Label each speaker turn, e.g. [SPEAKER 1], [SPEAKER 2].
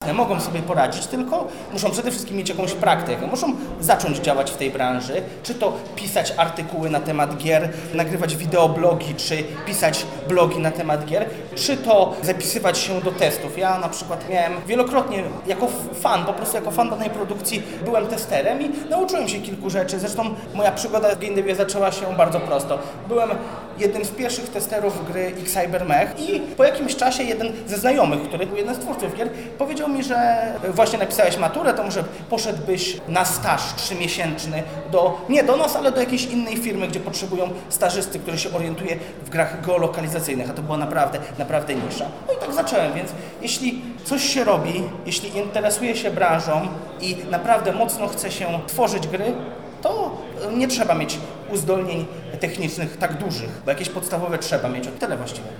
[SPEAKER 1] jasne, mogą sobie poradzić, tylko muszą przede wszystkim mieć jakąś praktykę, muszą zacząć działać w tej branży, czy to pisać artykuły na temat gier, nagrywać wideoblogi, czy pisać blogi na temat gier, czy to zapisywać się do testów. Ja na przykład miałem wielokrotnie jako fan, po prostu jako fan danej produkcji byłem testerem i nauczyłem się kilku rzeczy. Zresztą moja przygoda w game devie zaczęła się bardzo prosto. Byłem jednym z pierwszych testerów gry X-Cybermech i po jakimś czasie jeden ze znajomych, który był jeden z twórców gier, powiedział mi, że właśnie napisałeś maturę, to może poszedłbyś na staż 3-miesięczny nie do nas, ale do jakiejś innej firmy, gdzie potrzebują stażysty, który się orientuje w grach geolokalizacyjnych, a to była naprawdę nisza. No i tak zacząłem, więc jeśli coś się robi, jeśli interesuje się branżą i naprawdę mocno chce się tworzyć gry, to nie trzeba mieć uzdolnień technicznych tak dużych, bo jakieś podstawowe trzeba mieć. Tyle właściwie.